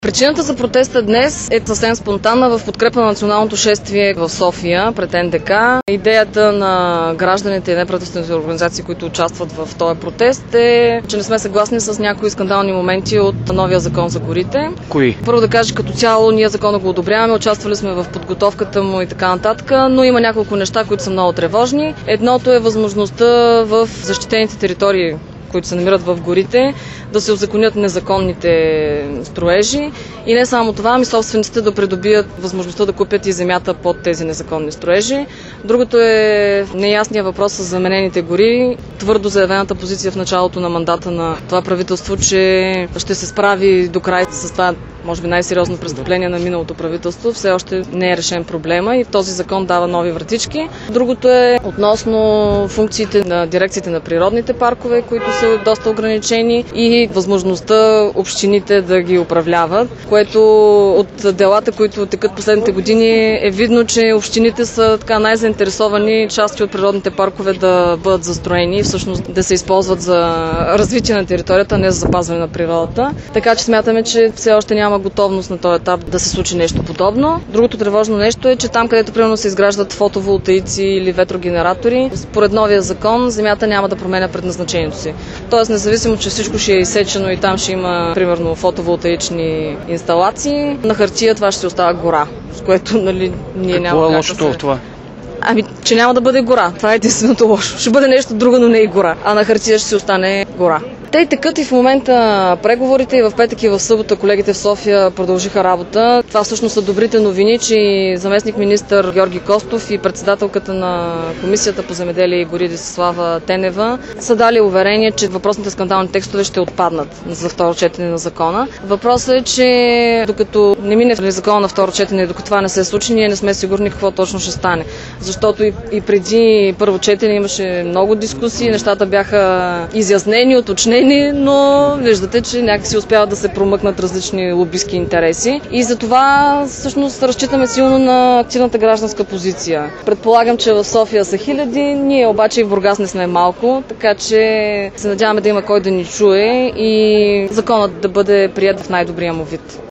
Причината за протеста днес е съвсем спонтанна в подкрепа на националното шествие в София пред НДК. Идеята на гражданите и неправителствените организации, които участват в този протест е, че не сме съгласни с някои скандални моменти от новия закон за горите. Кои? Първо да кажа, като цяло ние закона го одобряваме, участвали сме в подготовката му и така нататък, но има няколко неща, които са много тревожни. Едното е възможността в защитените територии, които се намират в горите, да се узаконят незаконните строежи. И не само това, ами собствениците да придобият възможността да купят и земята под тези незаконни строежи. Другото е неясният въпрос с заменените гори. Твърдо заявената позиция в началото на мандата на това правителство, че ще се справи до край с това, може би най-сериозно престъпление на миналото правителство. Все още не е решен проблема и този закон дава нови вратички. Другото е относно функциите на дирекциите на природните паркове, които са доста ограничени, и възможността общините да ги управляват, което от делата, които текат последните години, е видно, че общините са така най-заинтересовани части от природните паркове да бъдат застроени и всъщност да се използват за развитие на територията, не за запазване на природата. Така че смятаме, че все още няма готовност на този етап да се случи нещо подобно. Другото тревожно нещо е, че там, където примерно се изграждат фотоволтаици или ветрогенератори, според новия закон земята няма да променя предназначението си. Тоест, независимо, че всичко ще е изсечено и там ще има примерно фотоволтаични инсталации, на хартия това ще остава гора, с което ние няма. Какво е лошото в това? Ами, че няма да бъде гора. Това е единственото лошо. Ще бъде нещо друго, но не и гора. А на хартия ще си остане гора. Те текат и в момента преговорите, и в петък и в събота колегите в София продължиха работа. Това всъщност са добрите новини, че заместник-министър Георги Костов и председателката на Комисията по земеделие и гори Десислава Тенева са дали уверение, че въпросните скандални текстове ще отпаднат за второ четене на закона. Въпросът е, че докато не мине закона на второ четене и докато това не се случи, ние не сме сигурни какво точно ще стане. Защото и преди първо четене имаше много дискусии, нещата бяха изяснени, уточнени, но виждате, че някакси успяват да се промъкнат различни лобистки интереси. И за това всъщност разчитаме силно на активната гражданска позиция. Предполагам, че в София са хиляди, ние обаче и в Бургас не сме малко, така че се надяваме да има кой да ни чуе и законът да бъде приет в най-добрия му вид.